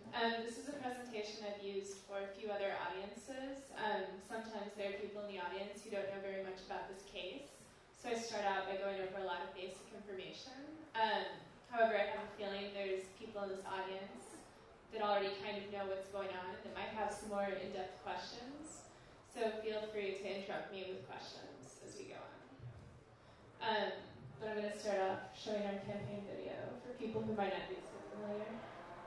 This is a presentation I've used for a few other audiences. Sometimes there are people in the audience who don't know very much about this case, so I start out by going over a lot of basic information. However, I have a feeling there's people in this audience that already kind of know what's going on and that might have some more in-depth questions, so feel free to interrupt me with questions as we go on. But I'm going to start off showing our campaign video for people who might not be so familiar.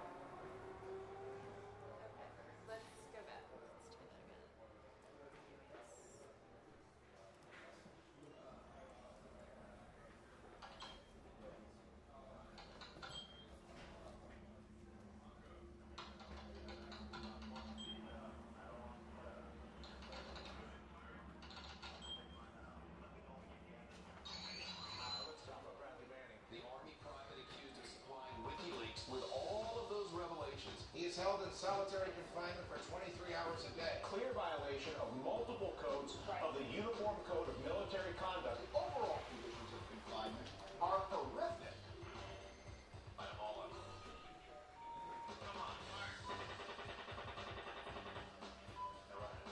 He is held in solitary confinement for 23 hours a day. Clear violation of multiple codes of the Uniform Code of Military Conduct. The overall conditions of confinement are horrific. By all of them. Come on, fire. All right.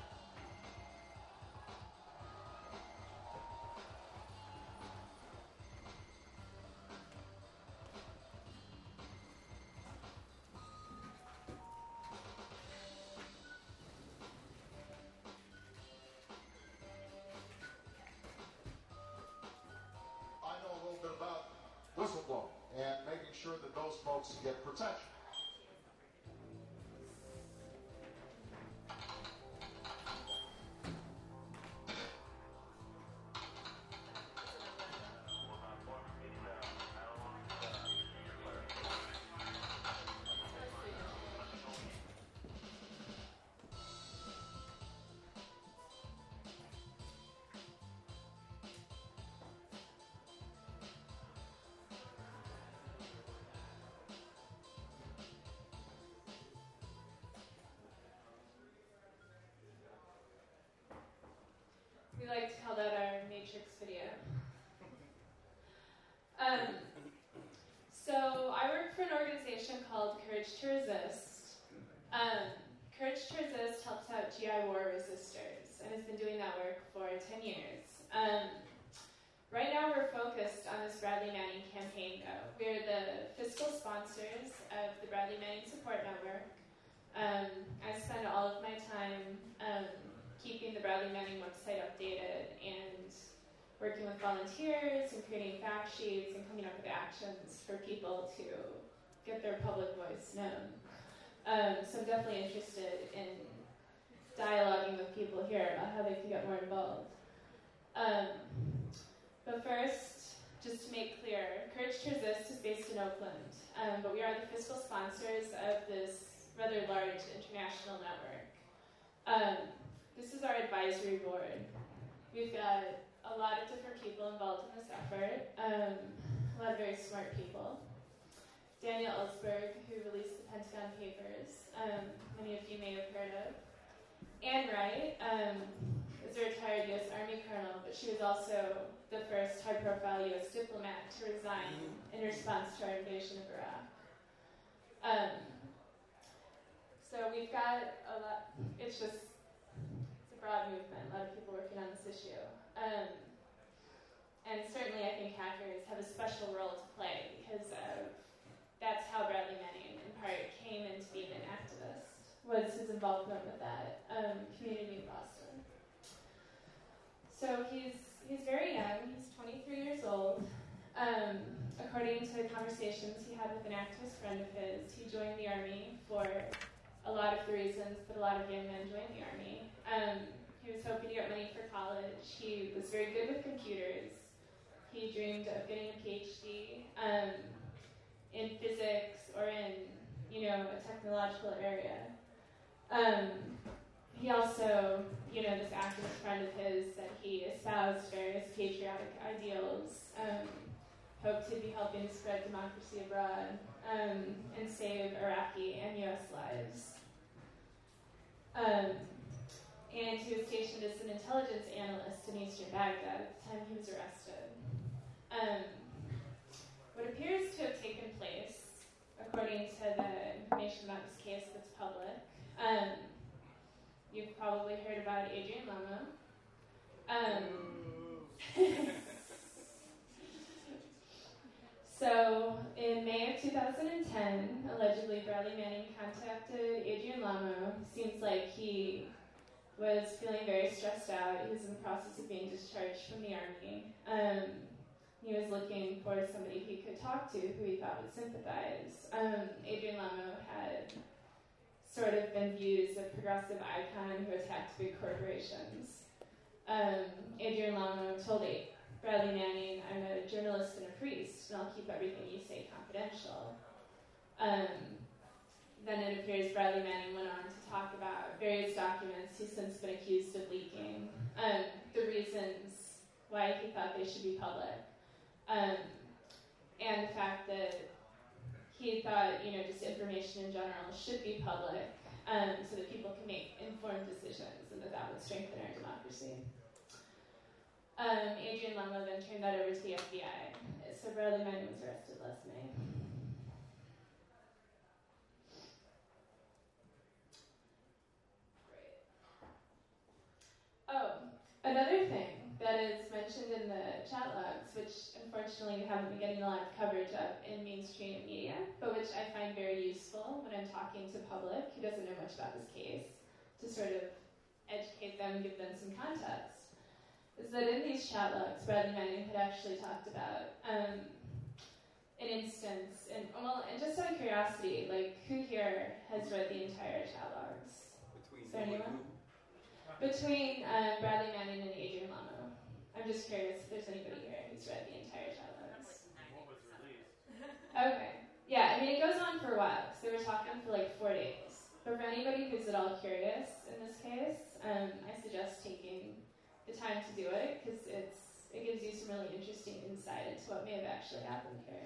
I know a little bit about whistleblowing and making sure that those folks get protection. We like to call that our Matrix video. So I work for an organization called Courage to Resist. Courage to Resist helps out GI War resistors and has been doing that work for 10 years. Right now we're focused on this Bradley Manning campaign, though. We're the fiscal sponsors of the Bradley Manning Support Network. I spend all of my time keeping the Bradley Manning website updated and working with volunteers and creating fact sheets and coming up with actions for people to get their public voice known. So I'm definitely interested in dialoguing with people here about how they can get more involved. But first, just to make clear, Courage to Resist is based in Oakland, but we are the fiscal sponsors of this rather large international network. This is our advisory board. We've got a lot of different people involved in this effort, a lot of very smart people. Daniel Ellsberg, who released the Pentagon Papers, many of you may have heard of. Anne Wright is a retired U.S. Army colonel, but she was also the first high-profile U.S. diplomat to resign in response to our invasion of Iraq. So we've got a lot, it's a broad movement, a lot of people working on this issue. And certainly I think hackers have a special role to play because that's how Bradley Manning, in part, came into being an activist, was his involvement with that community in Boston. So he's very young, he's 23 years old. According to conversations he had with an activist friend of his, he joined the Army for a lot of the reasons that a lot of young men join the Army. He was hoping to get money for college. He was very good with computers. He dreamed of getting a PhD in physics or in, a technological area. He also, this activist friend of his said he espoused various patriotic ideals, hoped to be helping to spread democracy abroad, and save Iraqi and U.S. lives. And he was stationed as an intelligence analyst in eastern Baghdad at the time he was arrested. What appears to have taken place, according to the information about his you've probably heard about Adrian Lamo. So, in May of 2010, allegedly Bradley Manning contacted Adrian Lamo. Seems like he was feeling very stressed out. He was in the process of being discharged from the Army. He was looking for somebody he could talk to who he thought would sympathize. Adrian Lamo had sort of been viewed as a progressive icon who attacked big corporations. Adrian Lamo told Bradley Manning, "I'm a journalist and a priest, and I'll keep everything you say confidential." Then it appears Bradley Manning went on to talk about various documents he's since been accused of leaking, the reasons why he thought they should be public, and the fact that he thought, just information in general should be public, so that people can make informed decisions, and that would strengthen our democracy. Adrian Lamo then turned that over to the FBI. So Bradley Manning was arrested last May. Great. Oh, another thing that is mentioned in the chat logs, which unfortunately we haven't been getting a lot of coverage of in mainstream media, but which I find very useful when I'm talking to public who doesn't know much about this case, to sort of educate them and give them some context, is that in these chat logs, Bradley Manning had actually talked about an instance, and just out of curiosity, who here has read the entire chat logs? Is there anyone? Between Bradley Manning and Adrian Lamo. I'm just curious if there's anybody here who's read the entire chat logs. What was released? Okay. Yeah, it goes on for a while, because they were talking for 4 days. But for anybody who's at all curious in this case, I suggest taking the time to do it, because it gives you some really interesting insight into what may have actually happened here.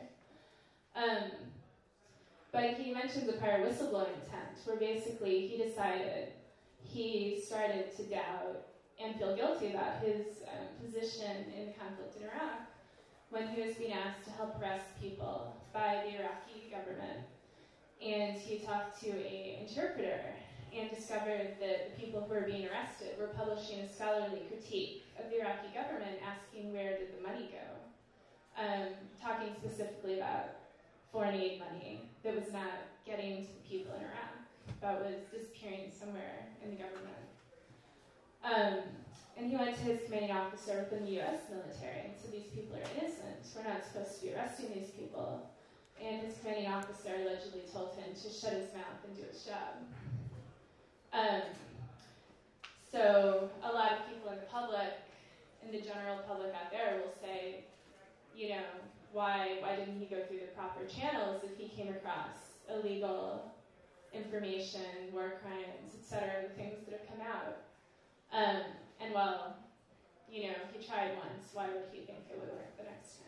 But he mentioned the prior whistleblowing attempt, where basically he decided he started to doubt and feel guilty about his position in the conflict in Iraq when he was being asked to help arrest people by the Iraqi government. And he talked to an interpreter and discovered that the people who were being arrested were publishing a scholarly critique of the Iraqi government, asking where did the money go, talking specifically about foreign aid money that was not getting to the people in Iraq, but was disappearing somewhere in the government. And he went to his commanding officer within the U.S. military and said, "These people are innocent. We're not supposed to be arresting these people." And his commanding officer allegedly told him to shut his mouth and do his job. So a lot of people in the public, in the general public out there, will say, why didn't he go through the proper channels if he came across illegal information, war crimes, etc., the things that have come out? And while, he tried once, why would he think it would work the next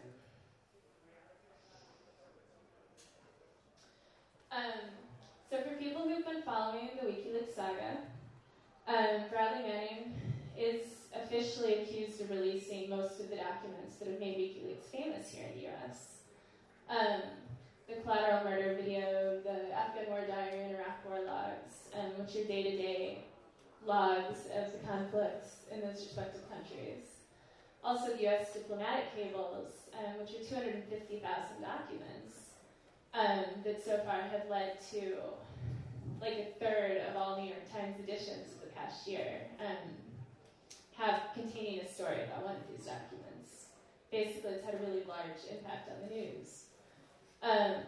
time? So for people who've been following the WikiLeaks saga, Bradley Manning is officially accused of releasing most of the documents that have made WikiLeaks famous here in the U.S. The collateral murder video, the Afghan war diary and Iraq war logs, which are day-to-day logs of the conflicts in those respective countries. Also the U.S. diplomatic cables, which are 250,000 documents that so far have led to a third of all New York Times editions of the past year have containing a story about one of these documents. Basically, it's had a really large impact on the news. Let's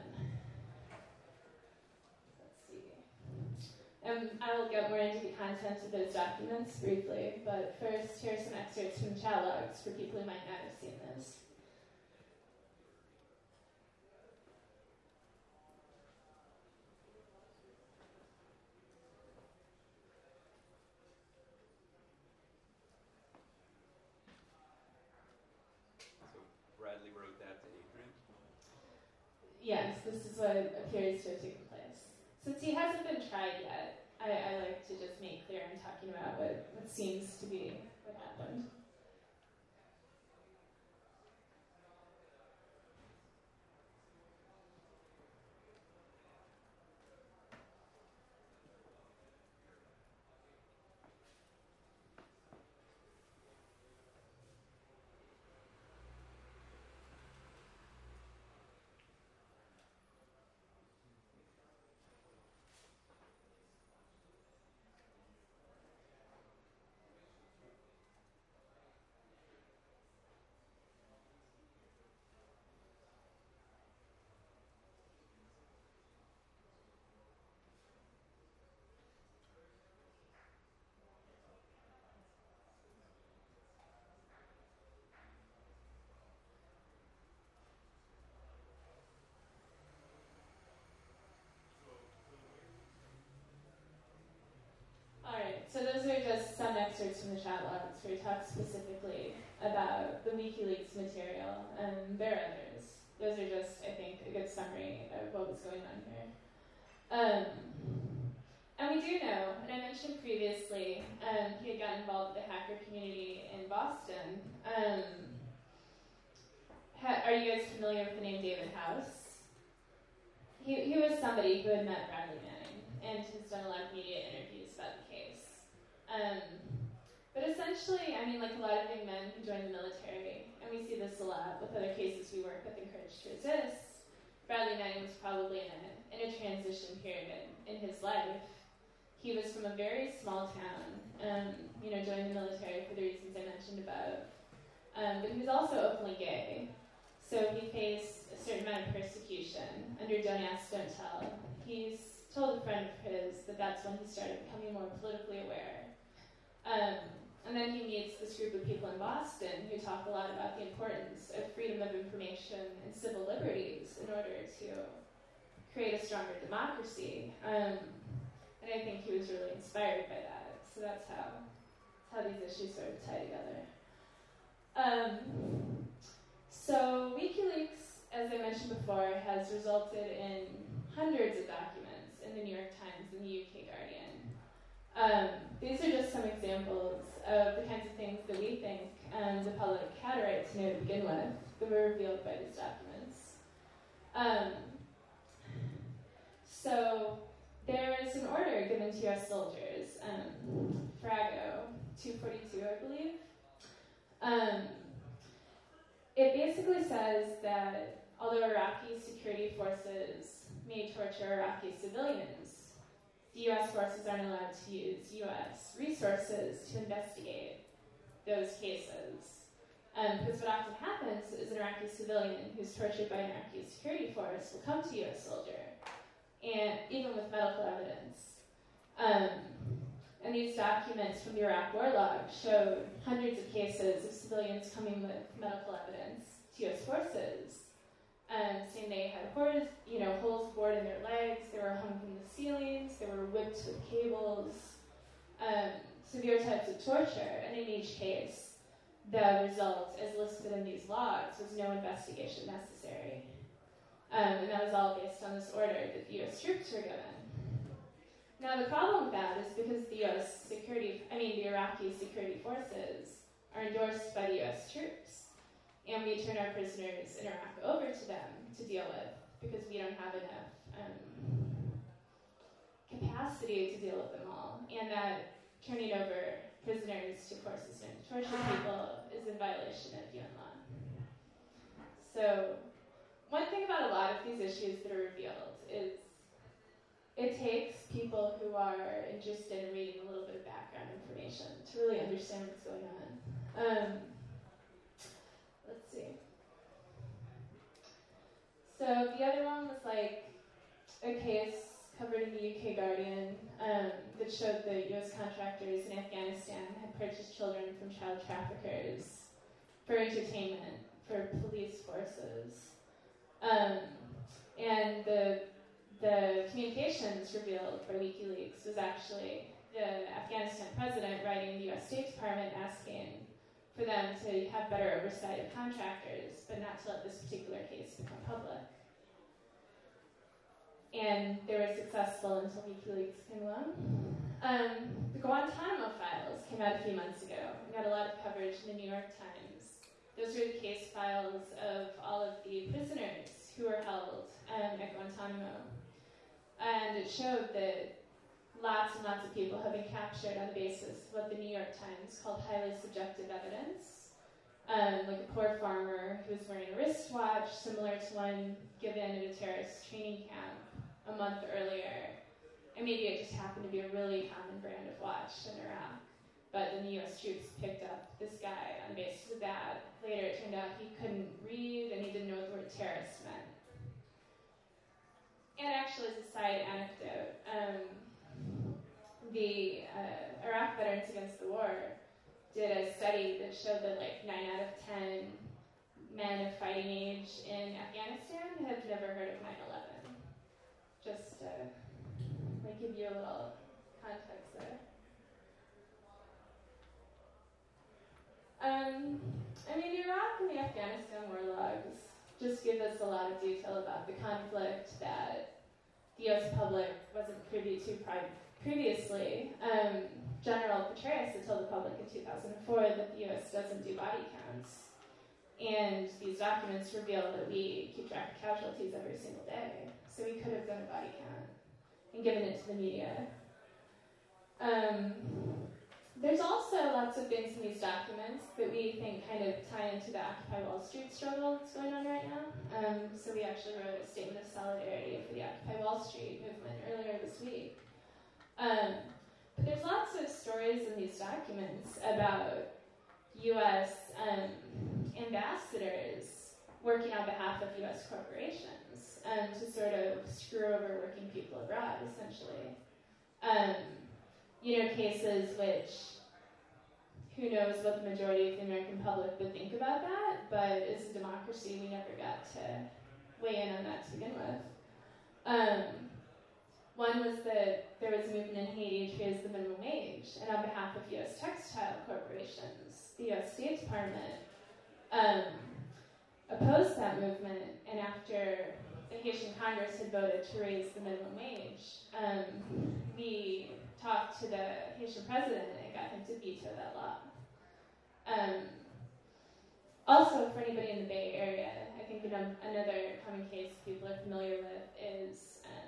see. I will get more into the content of those documents briefly, but first, here are some excerpts from chat logs for people who might not have seen this. Bradley wrote that to Adrian? Yes, this is what appears to have taken place. Since he hasn't been tried yet, I like to just make clear I'm talking about what seems to be what happened. are just some excerpts from the chat logs where he talks specifically about the WikiLeaks material, and there are others. Those are just, I think, a good summary of what was going on here. And we do know, and I mentioned previously, he had gotten involved with the hacker community in Boston. Are you guys familiar with the name David House? He was somebody who had met Bradley Manning and has done a lot of media interviews about the case. But essentially, I mean, like a lot of young men who join the military, and we see this a lot with other cases we work with in Courage to Resist, Bradley Manning was probably in a transition period in his life. He was from a very small town, joined the military for the reasons I mentioned above. But he was also openly gay. So he faced a certain amount of persecution under Don't Ask, Don't Tell. He's told a friend of his that that's when he started becoming more politically aware. And then he meets this group of people in Boston who talk a lot about the importance of freedom of information and civil liberties in order to create a stronger democracy. And I think he was really inspired by that. So that's how these issues sort of tie together. So WikiLeaks, as I mentioned before, has resulted in hundreds of documents in the New York Times and the UK Guardian. These are just some examples of the kinds of things that we think the public had a right to know to begin with that were revealed by these documents. So there is an order given to U.S. soldiers, Frago 242, I believe. It basically says that although Iraqi security forces may torture Iraqi civilians, the U.S. forces aren't allowed to use U.S. resources to investigate those cases. Because what often happens is an Iraqi civilian who's tortured by an Iraqi security force will come to a U.S. soldier, and even with medical evidence. And these documents from the Iraq War Log showed hundreds of cases of civilians coming with medical evidence to U.S. forces, saying they had holes bored in their legs, they were hung from the ceilings, they were whipped with cables, severe types of torture, and in each case, the result, as listed in these logs, was no investigation necessary. And that was all based on this order that the U.S. troops were given. Now the problem with that is because the Iraqi security forces are endorsed by the U.S. troops, and we turn our prisoners in Iraq over to them to deal with because we don't have enough capacity to deal with them all, and that turning over prisoners to forces known to torture people is in violation of UN law. So one thing about a lot of these issues that are revealed is it takes people who are interested in reading a little bit of background information to really understand what's going on. Let's see. So the other one was like a case covered in the UK Guardian that showed that U.S. contractors in Afghanistan had purchased children from child traffickers for entertainment for police forces. And the communications revealed by WikiLeaks was actually the Afghanistan president writing the U.S. State Department asking for them to have better oversight of contractors, but not to let this particular case become public. And they were successful until WikiLeaks came along. The Guantanamo files came out a few months ago and got a lot of coverage in the New York Times. Those were the case files of all of the prisoners who were held at Guantanamo. And it showed that lots and lots of people have been captured on the basis of what the New York Times called highly subjective evidence. Like a poor farmer who was wearing a wristwatch similar to one given at a terrorist training camp a month earlier. And maybe it just happened to be a really common brand of watch in Iraq. But then the US troops picked up this guy on the basis of that. Later it turned out he couldn't read and he didn't know what the word terrorist meant. And actually, as a side anecdote, the Iraq Veterans Against the War did a study that showed that like 9 out of 10 men of fighting age in Afghanistan have never heard of 9/11. Just to give you a little context there. I mean, Iraq and the Afghanistan war logs just give us a lot of detail about the conflict that the U.S. public wasn't privy to previously. General Petraeus had told the public in 2004 that the U.S. doesn't do body counts. And these documents reveal that we keep track of casualties every single day. So we could have done a body count and given it to the media. There's also lots of things in these documents that we think kind of tie into the Occupy Wall Street struggle that's going on right now. So we actually wrote a statement of solidarity for the Occupy Wall Street movement earlier this week. But there's lots of stories in these documents about U.S. Ambassadors working on behalf of U.S. corporations to sort of screw over working people abroad, essentially. Cases which, who knows what the majority of the American public would think about that, but as a democracy, we never got to weigh in on that to begin with. One was that there was a movement in Haiti to raise the minimum wage, and on behalf of U.S. textile corporations, the U.S. State Department opposed that movement, and after the Haitian Congress had voted to raise the minimum wage, we talked to the Haitian president and got him to veto that law. Also, for anybody in the Bay Area, I think another common case people are familiar with is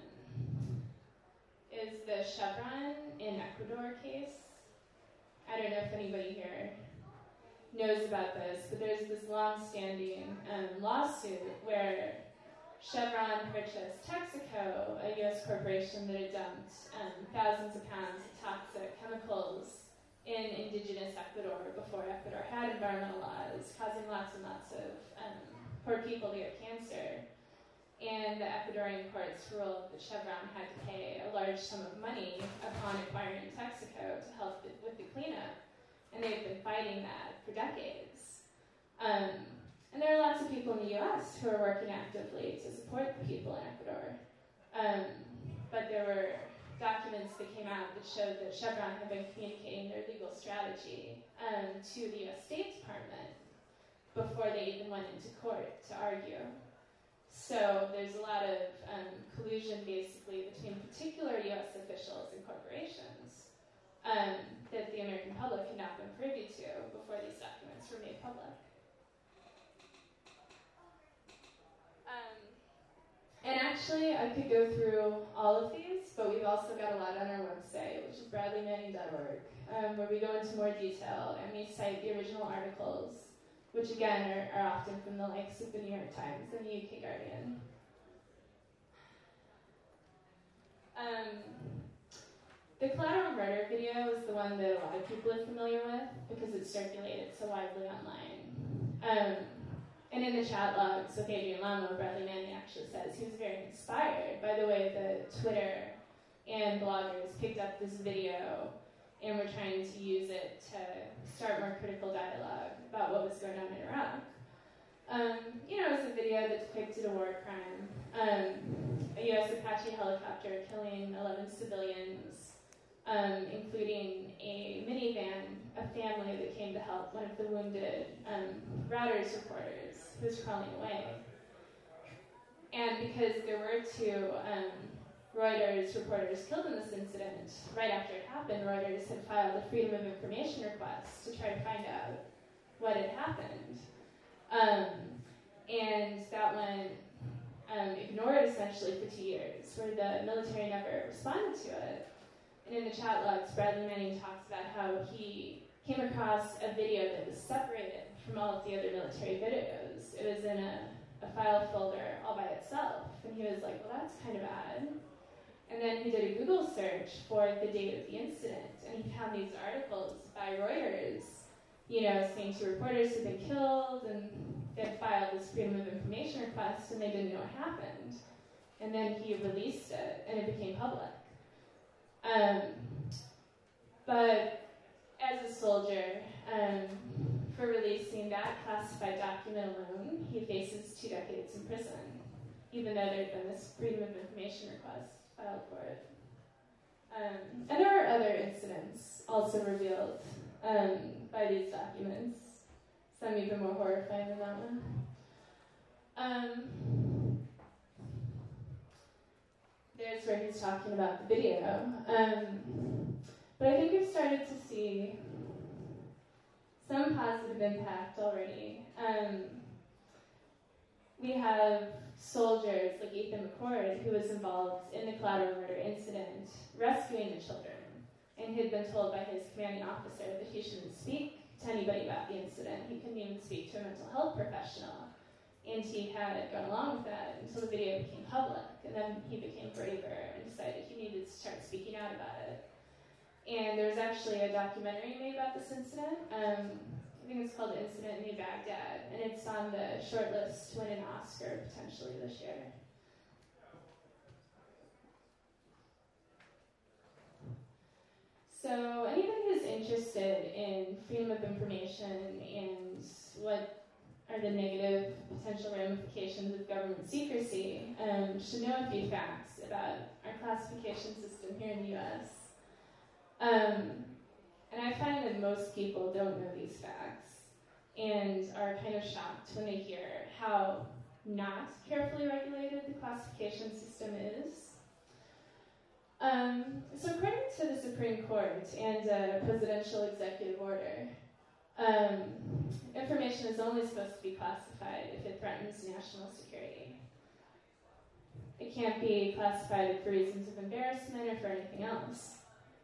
the Chevron in Ecuador case. I don't know if anybody here knows about this, but there's this long-standing lawsuit where Chevron purchased Texaco, a U.S. corporation that had dumped thousands of pounds of toxic chemicals in indigenous Ecuador before Ecuador had environmental laws, causing lots and lots of poor people to get cancer. And the Ecuadorian courts ruled that Chevron had to pay a large sum of money upon acquiring Texaco to help with the cleanup. And they've been fighting that for decades. And there are lots of people in the U.S. who are working actively to support the people in Ecuador. But there were documents that came out that showed that Chevron had been communicating their legal strategy to the U.S. State Department before they even went into court to argue. So there's a lot of collusion, basically, between particular U.S. officials and corporations that the American public had not been privy to before these documents were made public. And actually, I could go through all of these, but we've also got a lot on our website, which is bradleymanning.org, where we go into more detail and we cite the original articles, which again are often from the likes of the New York Times and the UK Guardian. The collateral murder video is the one that a lot of people are familiar with because it circulated so widely online. And in the chat logs with Adrian Lamo, Bradley Manning actually says he was very inspired by the way that Twitter and bloggers picked up this video and were trying to use it to start more critical dialogue about what was going on in Iraq. It was a video that depicted a war crime, a U.S. Apache helicopter killing 11 civilians, including a minivan, a family that came to help one of the wounded Reuters reporters who was crawling away. And because there were two Reuters reporters killed in this incident, right after it happened, Reuters had filed a Freedom of Information request to try to find out what had happened. And that went ignored essentially for 2 years, where the military never responded to it. And in the chat logs, Bradley Manning talks about how he came across a video that was separated from all of the other military videos. It was in a file folder all by itself. And he was like, well, that's kind of odd. And then he did a Google search for the date of the incident, and he found these articles by Reuters, saying two reporters had been killed, and they had filed this Freedom of Information request, and they didn't know what happened. And then he released it, and it became public. But as a soldier, for releasing that classified document alone, he faces 2 decades in prison, even though there had been this Freedom of Information request filed for it. And there are other incidents also revealed by these documents. some even more horrifying than that one. There's where he's talking about the video. But I think we've started to see some positive impact already. We have soldiers like Ethan McCord, who was involved in the collateral murder incident, rescuing the children, and he had been told by his commanding officer that he shouldn't speak to anybody about the incident. He couldn't even speak to a mental health professional. And he had gone along with that until the video became public. And then he became braver and decided he needed to start speaking out about it. And there was actually a documentary made about this incident. I think it's called The Incident in Baghdad. And it's on the short list to win an Oscar potentially this year. So anybody who's interested in freedom of information and what are the negative potential ramifications of government secrecy should know a few facts about our classification system here in the U.S. And I find that most people don't know these facts and are kind of shocked when they hear how not carefully regulated the classification system is. So according to the Supreme Court and a presidential executive order, information is only supposed to be classified if it threatens national security. It can't be classified for reasons of embarrassment or for anything else.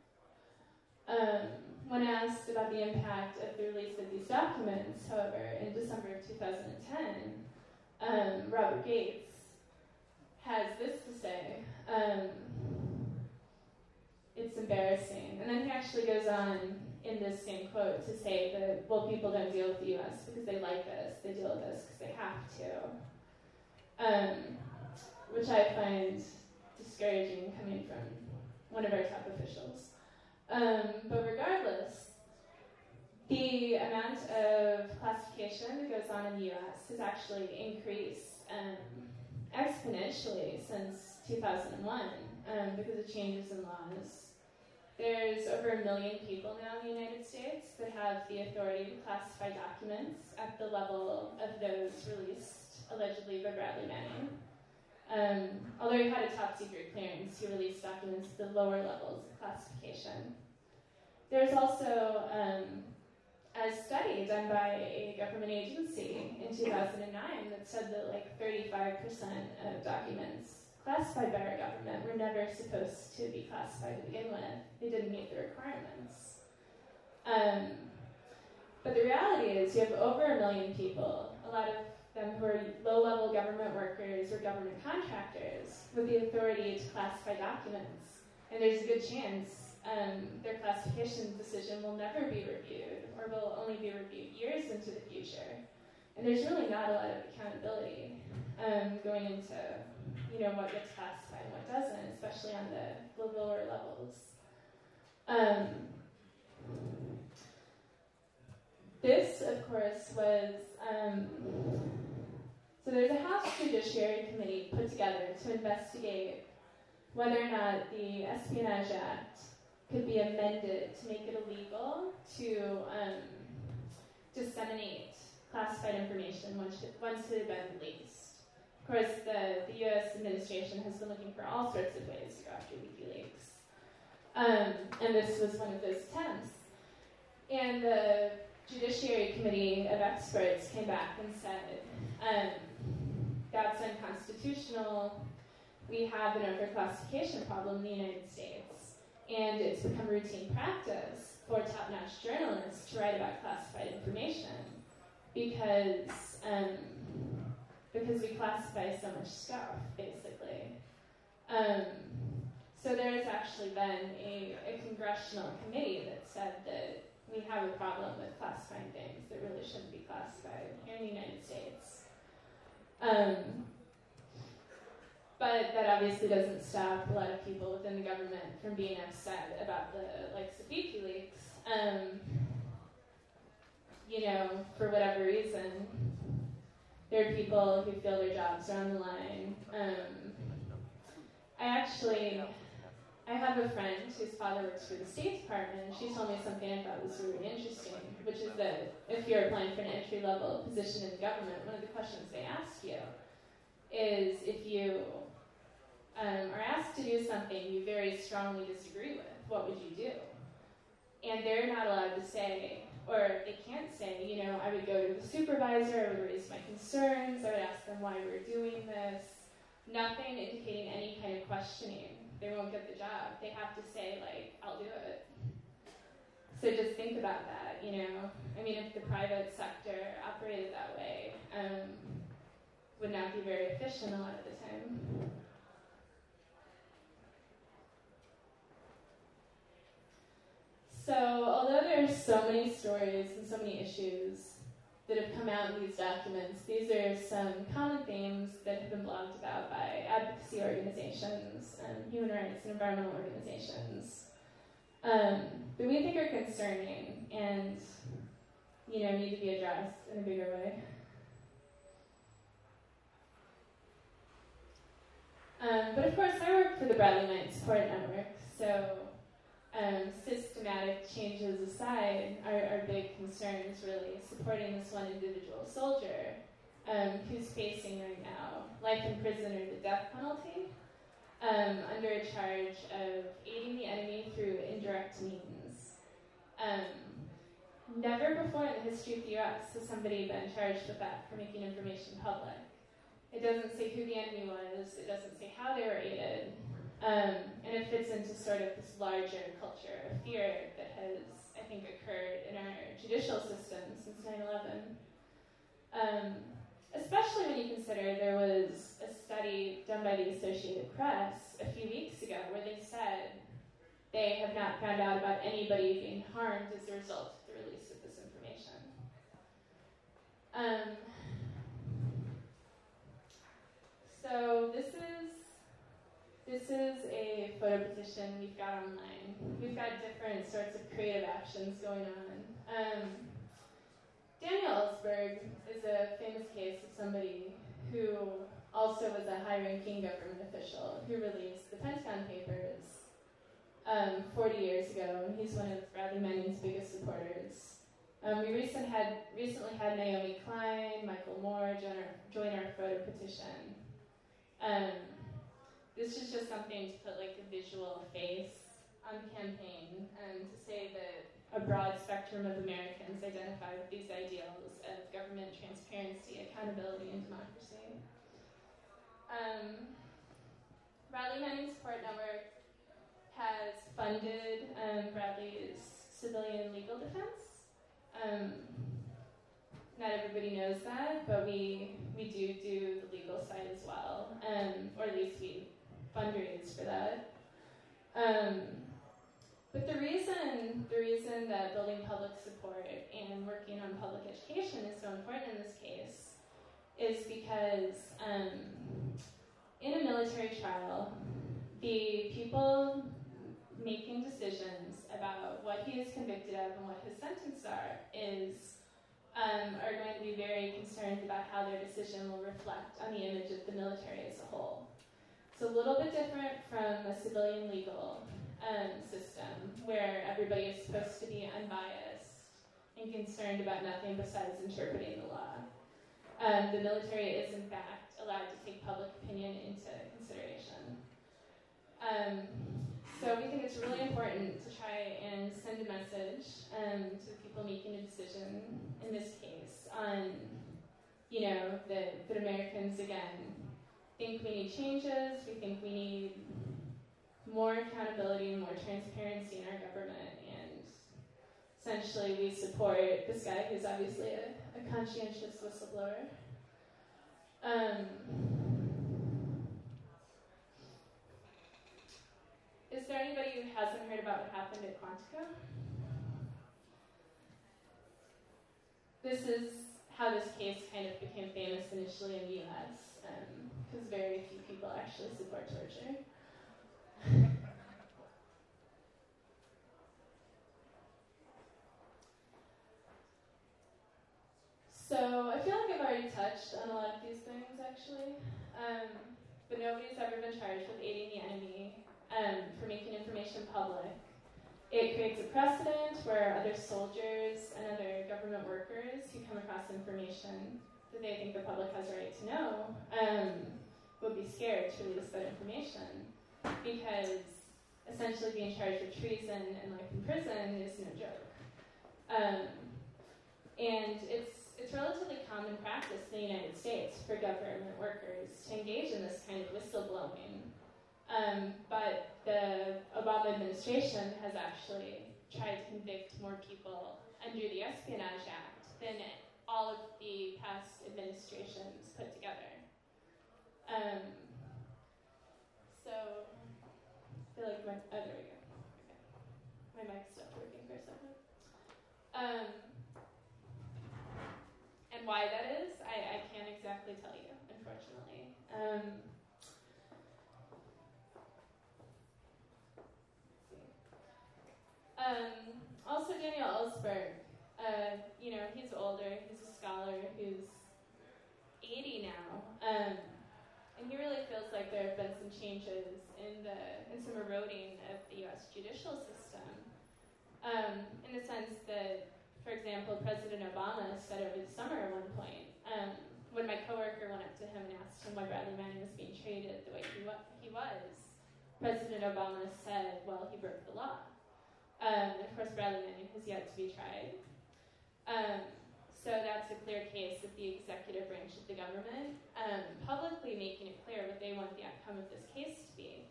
When asked about the impact of the release of these documents, however, in December of 2010, Robert Gates has this to say, it's embarrassing. And then he actually goes on in this same quote to say that, well, people don't deal with the U.S. because they like us. They deal with us because they have to. Which I find discouraging coming from one of our top officials. But regardless, the amount of classification that goes on in the U.S. has actually increased exponentially since 2001 because of changes in laws. There's over 1 million people now in the United States that have the authority to classify documents at the level of those released allegedly by Bradley Manning. Although he had a top secret clearance, he released documents at the lower levels of classification. There's also a study done by a government agency in 2009 that said that like 35% of documents classified by our government were never supposed to be classified to begin with. They didn't meet the requirements. But the reality is you have over 1 million people, a lot of them who are low-level government workers or government contractors with the authority to classify documents. And there's a good chance their classification decision will never be reviewed or will only be reviewed years into the future. And there's really not a lot of accountability going into what gets classified and what doesn't, especially on the lower levels. This, of course, was, so there's a House Judiciary Committee put together to investigate whether or not the Espionage Act could be amended to make it illegal to disseminate classified information once it had been released. Of course, the U.S. administration has been looking for all sorts of ways to go after WikiLeaks. And this was one of those attempts. And the Judiciary Committee of experts came back and said, that's unconstitutional. We have an overclassification problem in the United States. And it's become routine practice for top-notch journalists to write about classified information because we classify so much stuff, basically. So there has actually been a congressional committee that said that we have a problem with classifying things that really shouldn't be classified here in the United States. But that obviously doesn't stop a lot of people within the government from being upset about the likes of WikiLeaks. For whatever reason, there are people who feel their jobs are on the line. I I have a friend whose father works for the State Department, and she told me something I thought was really interesting, which is that if you're applying for an entry-level position in the government, one of the questions they ask you is if you are asked to do something you very strongly disagree with, what would you do? And they're not allowed to say, or they can't say, you know, I would go to the supervisor, I would raise my concerns, I would ask them why we're doing this. Nothing indicating any kind of questioning. They won't get the job. They have to say, like, I'll do it. So just think about that, you know. I mean, if the private sector operated that way, would not be very efficient a lot of the time. So, although there are so many stories and so many issues that have come out in these documents, these are some common themes that have been blogged about by advocacy organizations, human rights and environmental organizations, that we think are concerning and, you know, need to be addressed in a bigger way. But of course, I work for the Bradley Knight Support Network, so systematic changes aside, our big concern is really supporting this one individual soldier who's facing right now life in prison or the death penalty under a charge of aiding the enemy through indirect means. Never before in the history of the U.S. has somebody been charged with that for making information public. It doesn't say who the enemy was, it doesn't say how they were aided, and it fits into sort of this larger culture of fear that has, I think, occurred in our judicial system since 9/11. Especially when you consider there was a study done by the Associated Press a few weeks ago where they said they have not found out about anybody being harmed as a result of the release of this information. So this is a photo petition we've got online. We've got different sorts of creative actions going on. Daniel Ellsberg is a famous case of somebody who also was a high-ranking government official who released the Pentagon Papers 40 years ago, and he's one of Bradley Manning's biggest supporters. We recently had Naomi Klein, Michael Moore join our photo petition. This is just something to put like a visual face on the campaign and to say that a broad spectrum of Americans identify with these ideals of government transparency, accountability, and democracy. Bradley Manning Support Network has funded Bradley's civilian legal defense. Not everybody knows that, but we do the legal side as well, or at least we fundraise for that. But the reason that building public support and working on public education is so important in this case is because in a military trial, the people making decisions about what he is convicted of and what his sentences are going to be very concerned about how their decision will reflect on the image of the military as a whole. It's a little bit different from a civilian legal system where everybody is supposed to be unbiased and concerned about nothing besides interpreting the law. The military is, in fact, allowed to take public opinion into consideration. So we think it's really important to try and send a message to the people making a decision in this case on, you know, that Americans, again, think we need changes, we think we need more accountability and more transparency in our government, and essentially we support this guy who's obviously a conscientious whistleblower. Is there anybody who hasn't heard about what happened at Quantico? This is how this case kind of became famous initially in the US, because very few people actually support torture. So I feel like I've already touched on a lot of these things, actually, but nobody's ever been charged with aiding the enemy for making information public. It creates a precedent where other soldiers and other government workers who come across information that they think the public has a right to know would be scared to release that information, because essentially being charged with treason and life in prison is no joke. And it's relatively common practice in the United States for government workers to engage in this kind of whistleblowing. But the Obama administration has actually tried to convict more people under the Espionage Act than all of the past administrations put together. So, I feel like there we go. Okay. My mic stopped working for a second. And why that is, I can't exactly tell you, unfortunately. Also, Daniel Ellsberg, he's older, he's a scholar who's 80 now, and he really feels like there have been some changes in some eroding of the U.S. judicial system, in the sense that, for example, President Obama said over the summer at one point, when my coworker went up to him and asked him why Bradley Manning was being treated the way he was, President Obama said, well, he broke the law. Of course, Bradley Manning has yet to be tried. So that's a clear case of the executive branch of the government publicly making it clear what they want the outcome of this case to be.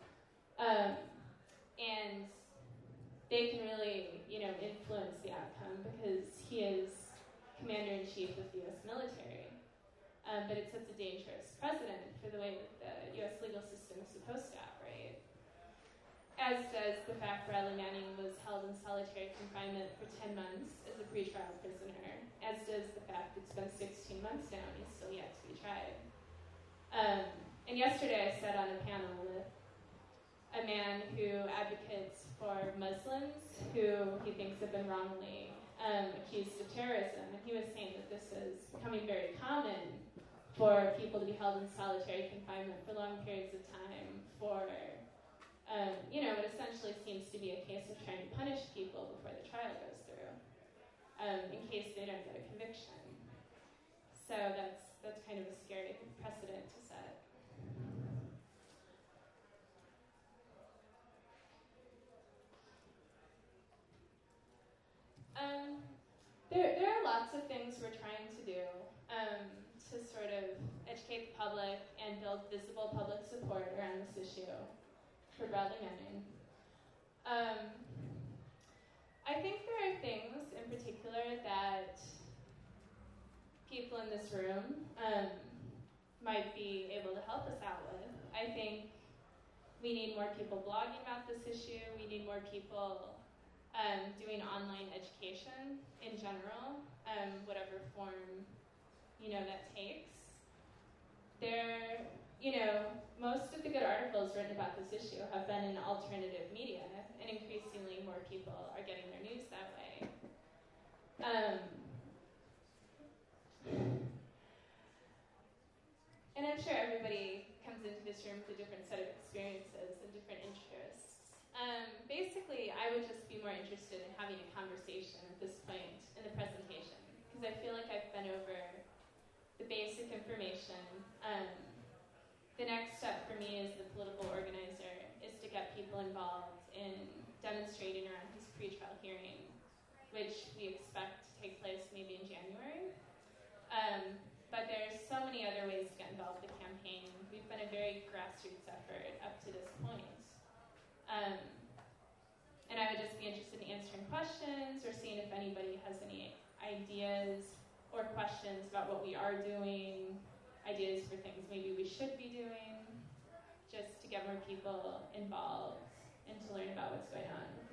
And they can really, influence the outcome because he is commander-in-chief of the U.S. military. But it sets a dangerous precedent for the way that the U.S. legal system is supposed to operate. As does the fact Bradley Manning was held in solitary confinement for 10 months as a pretrial prisoner, as does the fact it's been 16 months now and he's still yet to be tried. And yesterday I sat on a panel with a man who advocates for Muslims who he thinks have been wrongly accused of terrorism, and he was saying that this is becoming very common for people to be held in solitary confinement for long periods of time for what essentially seems to be a case of trying to punish people before the trial goes through, in case they don't get a conviction. So that's kind of a scary precedent to set. There are lots of things we're trying to do to sort of educate the public and build visible public support around this issue for Bradley Manning. I think there are things in particular that people in this room might be able to help us out with. I think we need more people blogging about this issue. We need more people doing online education in general, whatever form, that takes. Most of the good articles written about this issue have been in alternative media, and increasingly more people are getting their news that way. And I'm sure everybody comes into this room with a different set of experiences and different interests. Basically, I would just be more interested in having a conversation at this point in the presentation, because I feel like I've been over the basic information. The next step for me as the political organizer is to get people involved in demonstrating around his pretrial hearing, which we expect to take place maybe in January. But there's so many other ways to get involved with the campaign. We've been a very grassroots effort up to this point. And I would just be interested in answering questions or seeing if anybody has any ideas or questions about what we are doing, ideas for things maybe we should be doing, just to get more people involved and to learn about what's going on.